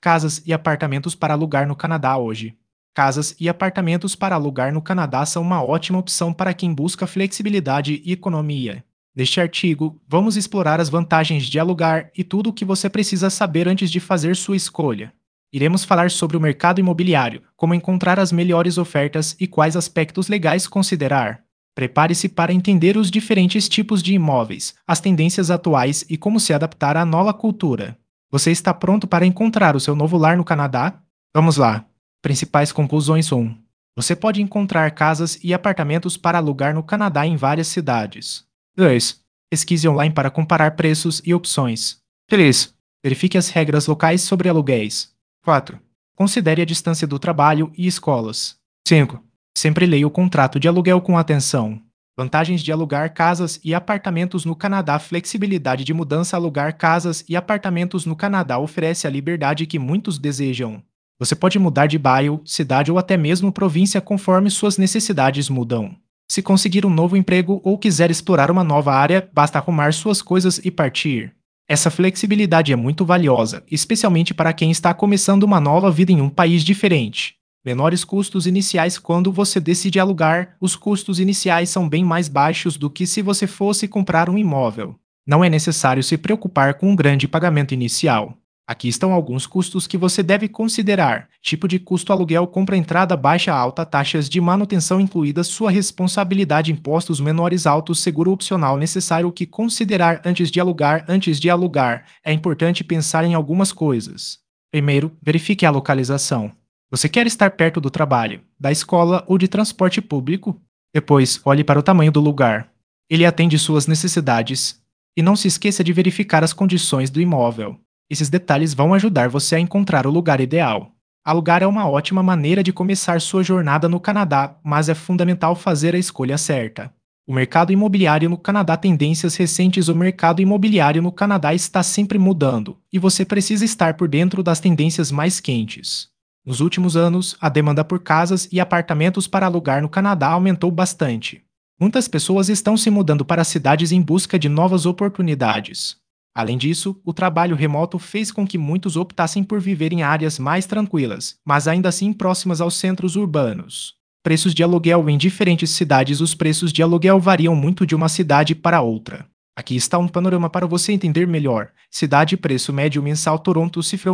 Casas e apartamentos para alugar no Canadá hoje. Casas e apartamentos para alugar no Canadá são uma ótima opção para quem busca flexibilidade e economia. Neste artigo, vamos explorar as vantagens de alugar e tudo o que você precisa saber antes de fazer sua escolha. Iremos falar sobre o mercado imobiliário, como encontrar as melhores ofertas e quais aspectos legais considerar. Prepare-se para entender os diferentes tipos de imóveis, as tendências atuais e como se adaptar à nova cultura. Você está pronto para encontrar o seu novo lar no Canadá? Vamos lá! Principais conclusões 1. Você pode encontrar casas e apartamentos para alugar no Canadá em várias cidades. 2. Pesquise online para comparar preços e opções. 3. Verifique as regras locais sobre aluguéis. 4. Considere a distância do trabalho e escolas. 5. Sempre leia o contrato de aluguel com atenção. Vantagens de alugar casas e apartamentos no Canadá. Flexibilidade de mudança. Alugar casas e apartamentos no Canadá oferece a liberdade que muitos desejam. Você pode mudar de bairro, cidade ou até mesmo província conforme suas necessidades mudam. Se conseguir um novo emprego ou quiser explorar uma nova área, basta arrumar suas coisas e partir. Essa flexibilidade é muito valiosa, especialmente para quem está começando uma nova vida em um país diferente. Menores custos iniciais. Quando você decide alugar, os custos iniciais são bem mais baixos do que se você fosse comprar um imóvel. Não é necessário se preocupar com um grande pagamento inicial. Aqui estão alguns custos que você deve considerar. Tipo de custo: aluguel, compra, entrada baixa, alta, taxas de manutenção incluídas, sua responsabilidade, impostos menores, altos, seguro opcional. Necessário o que considerar antes de alugar. Antes de alugar, é importante pensar em algumas coisas. Primeiro, verifique a localização. Você quer estar perto do trabalho, da escola ou de transporte público? Depois, olhe para o tamanho do lugar. Ele atende suas necessidades. E não se esqueça de verificar as condições do imóvel. Esses detalhes vão ajudar você a encontrar o lugar ideal. Alugar é uma ótima maneira de começar sua jornada no Canadá, mas é fundamental fazer a escolha certa. O mercado imobiliário no Canadá. Tendências recentes. O mercado imobiliário no Canadá está sempre mudando, e você precisa estar por dentro das tendências mais quentes. Nos últimos anos, a demanda por casas e apartamentos para alugar no Canadá aumentou bastante. Muitas pessoas estão se mudando para cidades em busca de novas oportunidades. Além disso, o trabalho remoto fez com que muitos optassem por viver em áreas mais tranquilas, mas ainda assim próximas aos centros urbanos. Preços de aluguel. Em diferentes cidades, os preços de aluguel variam muito de uma cidade para outra. Aqui está um panorama para você entender melhor. Cidade: preço médio mensal: Toronto, cifrão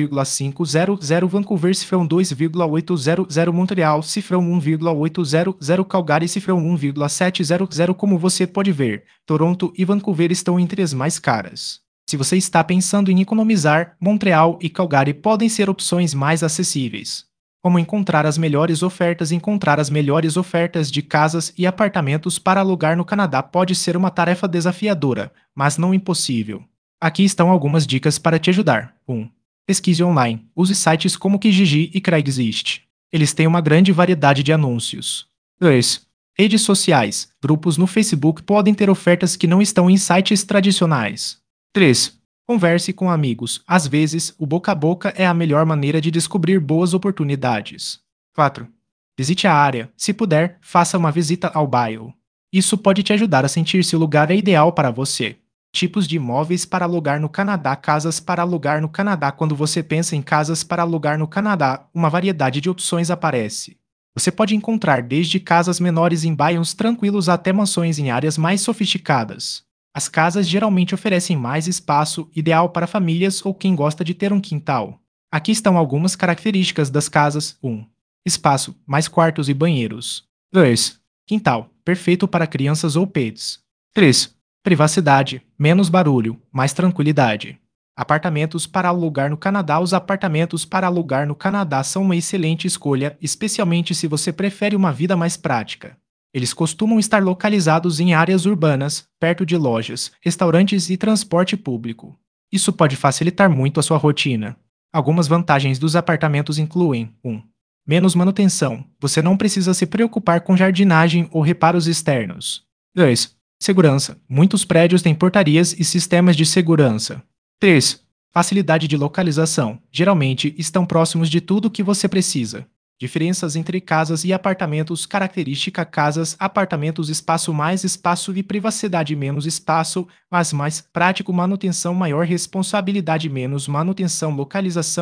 2,500, Vancouver, cifrão 2,800, Montreal, cifrão 1,800, Calgary, cifrão 1,700. Como você pode ver, Toronto e Vancouver estão entre as mais caras. Se você está pensando em economizar, Montreal e Calgary podem ser opções mais acessíveis. Como encontrar as melhores ofertas? Encontrar as melhores ofertas de casas e apartamentos para alugar no Canadá pode ser uma tarefa desafiadora, mas não impossível. Aqui estão algumas dicas para te ajudar. 1. Pesquise online. Use sites como Kijiji e Craigslist. Eles têm uma grande variedade de anúncios. 2. Redes sociais. Grupos no Facebook podem ter ofertas que não estão em sites tradicionais. 3. Converse com amigos. Às vezes, o boca a boca é a melhor maneira de descobrir boas oportunidades. 4. Visite a área. Se puder, faça uma visita ao bairro. Isso pode te ajudar a sentir se o lugar é ideal para você. Tipos de imóveis para alugar no Canadá. Casas para alugar no Canadá. Quando você pensa em casas para alugar no Canadá, uma variedade de opções aparece. Você pode encontrar desde casas menores em bairros tranquilos até mansões em áreas mais sofisticadas. As casas geralmente oferecem mais espaço, ideal para famílias ou quem gosta de ter um quintal. Aqui estão algumas características das casas. 1. Espaço, mais quartos e banheiros. 2. Quintal, perfeito para crianças ou pets. 3. Privacidade, menos barulho, mais tranquilidade. Apartamentos para alugar no Canadá. Os apartamentos para alugar no Canadá são uma excelente escolha, especialmente se você prefere uma vida mais prática. Eles costumam estar localizados em áreas urbanas, perto de lojas, restaurantes e transporte público. Isso pode facilitar muito a sua rotina. Algumas vantagens dos apartamentos incluem: 1. Menos manutenção. Você não precisa se preocupar com jardinagem ou reparos externos. 2. Segurança. Muitos prédios têm portarias e sistemas de segurança. 3. Facilidade de localização. Geralmente, estão próximos de tudo o que você precisa. Diferenças entre casas e apartamentos. Característica: casas, apartamentos, espaço mais espaço e privacidade menos espaço, mas mais prático. Manutenção, maior responsabilidade menos manutenção. Localização,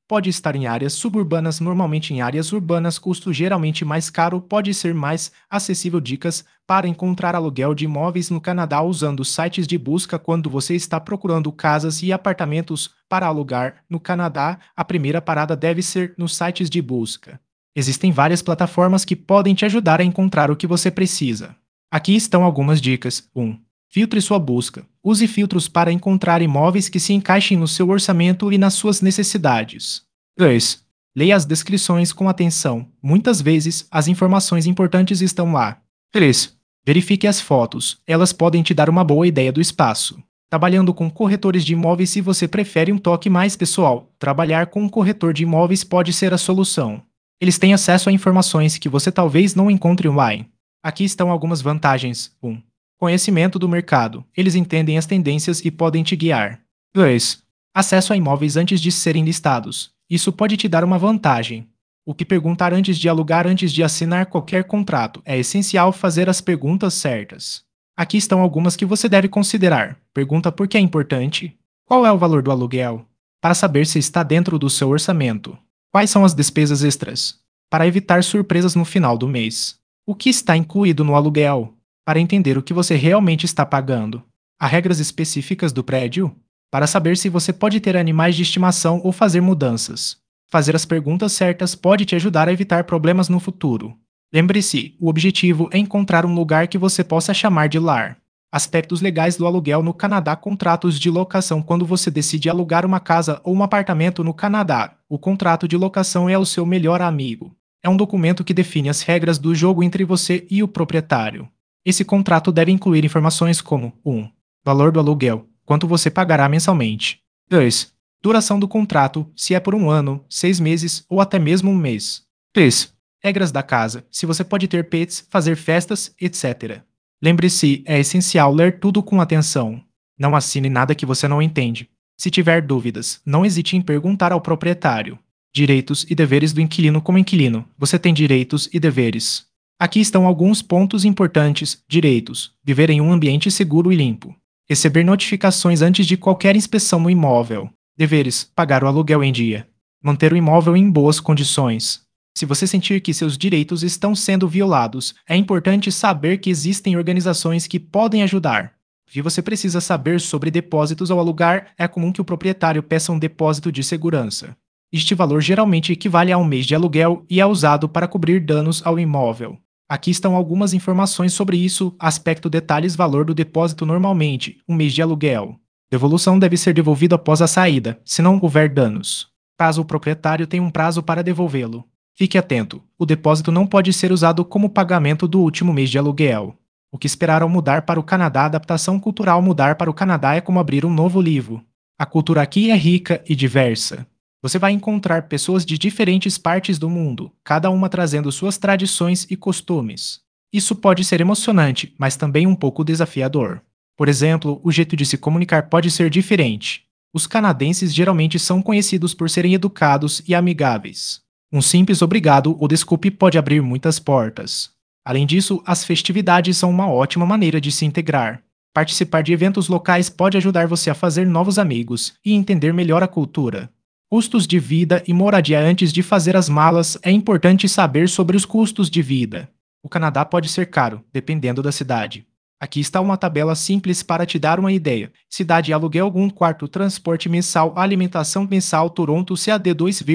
Pode estar em áreas suburbanas, normalmente em áreas urbanas, custo geralmente mais caro, pode ser mais acessível. Dicas para encontrar aluguel de imóveis no Canadá usando sites de busca quando você está procurando casas e apartamentos para alugar no Canadá. A primeira parada deve ser nos sites de busca. Existem várias plataformas que podem te ajudar a encontrar o que você precisa. Aqui estão algumas dicas. 1. Filtre sua busca. Use filtros para encontrar imóveis que se encaixem no seu orçamento e nas suas necessidades. 2. Leia as descrições com atenção. Muitas vezes, as informações importantes estão lá. 3. Verifique as fotos. Elas podem te dar uma boa ideia do espaço. Trabalhando com corretores de imóveis, se você prefere um toque mais pessoal, trabalhar com um corretor de imóveis pode ser a solução. Eles têm acesso a informações que você talvez não encontre online. Aqui estão algumas vantagens. 1. Conhecimento do mercado. Eles entendem as tendências e podem te guiar. 2. Acesso a imóveis antes de serem listados. Isso pode te dar uma vantagem. O que perguntar antes de alugar, antes de assinar qualquer contrato. É essencial fazer as perguntas certas. Aqui estão algumas que você deve considerar. Pergunta por que é importante. Qual é o valor do aluguel? Para saber se está dentro do seu orçamento. Quais são as despesas extras? Para evitar surpresas no final do mês. O que está incluído no aluguel? Para entender o que você realmente está pagando. Há regras específicas do prédio? Para saber se você pode ter animais de estimação ou fazer mudanças. Fazer as perguntas certas pode te ajudar a evitar problemas no futuro. Lembre-se, o objetivo é encontrar um lugar que você possa chamar de lar. Aspectos legais do aluguel no Canadá. Contratos de locação. Quando você decide alugar uma casa ou um apartamento no Canadá, o contrato de locação é o seu melhor amigo. É um documento que define as regras do jogo entre você e o proprietário. Esse contrato deve incluir informações como 1. Valor do aluguel, quanto você pagará mensalmente. 2. Duração do contrato, se é por 1 ano, 6 meses ou até mesmo 1 mês. 3. Regras da casa, se você pode ter pets, fazer festas, etc. Lembre-se, é essencial ler tudo com atenção. Não assine nada que você não entende. Se tiver dúvidas, não hesite em perguntar ao proprietário. Direitos e deveres do inquilino. Como inquilino, você tem direitos e deveres. Aqui estão alguns pontos importantes. Direitos: viver em um ambiente seguro e limpo. Receber notificações antes de qualquer inspeção no imóvel. Deveres: pagar o aluguel em dia. Manter o imóvel em boas condições. Se você sentir que seus direitos estão sendo violados, é importante saber que existem organizações que podem ajudar. O que você precisa saber sobre depósitos ao alugar. É comum que o proprietário peça um depósito de segurança. Este valor geralmente equivale a 1 mês de aluguel e é usado para cobrir danos ao imóvel. Aqui estão algumas informações sobre isso. Aspecto: detalhes. Valor do depósito. Normalmente, 1 mês de aluguel. Devolução deve ser devolvido após a saída, se não houver danos. Caso o proprietário tenha um prazo para devolvê-lo. Fique atento, o depósito não pode ser usado como pagamento do último mês de aluguel. O que esperar ao mudar para o Canadá? Adaptação cultural. Mudar para o Canadá é como abrir um novo livro. A cultura aqui é rica e diversa. Você vai encontrar pessoas de diferentes partes do mundo, cada uma trazendo suas tradições e costumes. Isso pode ser emocionante, mas também um pouco desafiador. Por exemplo, o jeito de se comunicar pode ser diferente. Os canadenses geralmente são conhecidos por serem educados e amigáveis. Um simples obrigado ou desculpe pode abrir muitas portas. Além disso, as festividades são uma ótima maneira de se integrar. Participar de eventos locais pode ajudar você a fazer novos amigos e entender melhor a cultura. Custos de vida e moradia. Antes de fazer as malas, é importante saber sobre os custos de vida. O Canadá pode ser caro, dependendo da cidade. Aqui está uma tabela simples para te dar uma ideia. Cidade: aluguel 1 quarto, transporte mensal, alimentação mensal. Toronto: CAD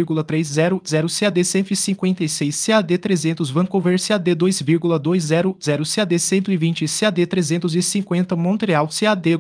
2,300, CAD 156, CAD 300, Vancouver: CAD 2,200, CAD 120, CAD 350, Montreal: CAD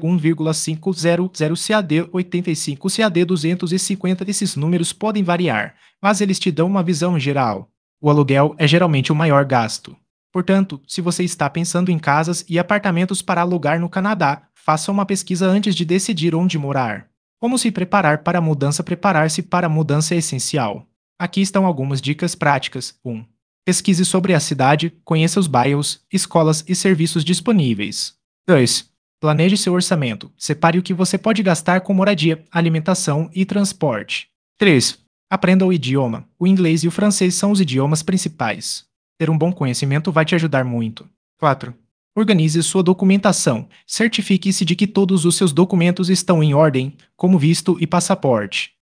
1,500, CAD 85, CAD 250. Esses números podem variar, mas eles te dão uma visão geral. O aluguel é geralmente o maior gasto. Portanto, se você está pensando em casas e apartamentos para alugar no Canadá, faça uma pesquisa antes de decidir onde morar. Como se preparar para a mudança? Preparar-se para a mudança é essencial. Aqui estão algumas dicas práticas. 1. Pesquise sobre a cidade, conheça os bairros, escolas e serviços disponíveis. 2. Planeje seu orçamento. Separe o que você pode gastar com moradia, alimentação e transporte. 3. Aprenda o idioma. O inglês e o francês são os idiomas principais. Ter um bom conhecimento vai te ajudar muito. 4. Organize sua documentação. Certifique-se de que todos os seus documentos estão em ordem, como visto e passaporte.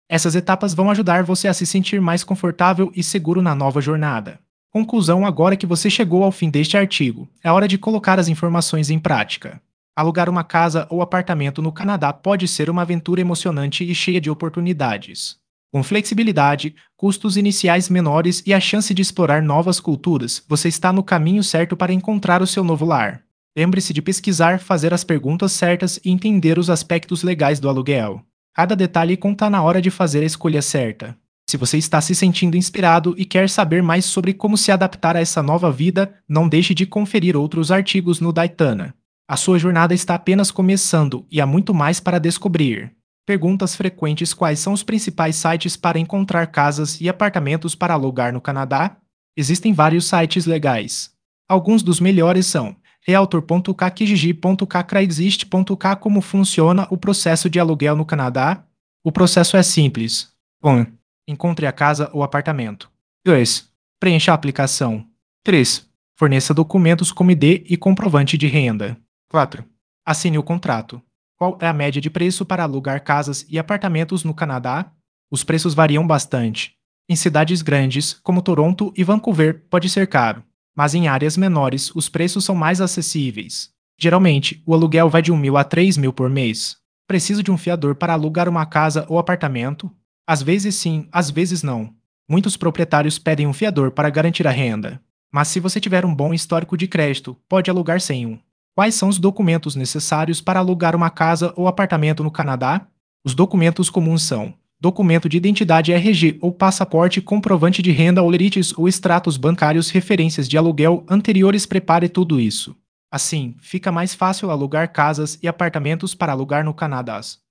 Essas etapas vão ajudar você a se sentir mais confortável e seguro na nova jornada. Conclusão: agora que você chegou ao fim deste artigo, é hora de colocar as informações em prática. Alugar uma casa ou apartamento no Canadá pode ser uma aventura emocionante e cheia de oportunidades. Com flexibilidade, custos iniciais menores e a chance de explorar novas culturas, você está no caminho certo para encontrar o seu novo lar. Lembre-se de pesquisar, fazer as perguntas certas e entender os aspectos legais do aluguel. Cada detalhe conta na hora de fazer a escolha certa. Se você está se sentindo inspirado e quer saber mais sobre como se adaptar a essa nova vida, não deixe de conferir outros artigos no Daitana. A sua jornada está apenas começando e há muito mais para descobrir. Perguntas frequentes: quais são os principais sites para encontrar casas e apartamentos para alugar no Canadá? Existem vários sites legais. Alguns dos melhores são Realtor.ca, Kijiji.ca, Craigslist.ca. Como funciona o processo de aluguel no Canadá? O processo é simples. 1. Encontre a casa ou apartamento. 2. Preencha a aplicação. 3. Forneça documentos como ID e comprovante de renda. 4. Assine o contrato. Qual é a média de preço para alugar casas e apartamentos no Canadá? Os preços variam bastante. Em cidades grandes, como Toronto e Vancouver, pode ser caro, mas em áreas menores os preços são mais acessíveis. Geralmente, o aluguel vai de 1.000 a 3.000 por mês. Preciso de um fiador para alugar uma casa ou apartamento? Às vezes sim, às vezes não. Muitos proprietários pedem um fiador para garantir a renda. Mas se você tiver um bom histórico de crédito, pode alugar sem um. Quais são os documentos necessários para alugar uma casa ou apartamento no Canadá? Os documentos comuns são documento de identidade RG ou passaporte, comprovante de renda, olerites ou extratos bancários, referências de aluguel anteriores. Prepare tudo isso. Assim, fica mais fácil alugar casas e apartamentos para alugar no Canadá.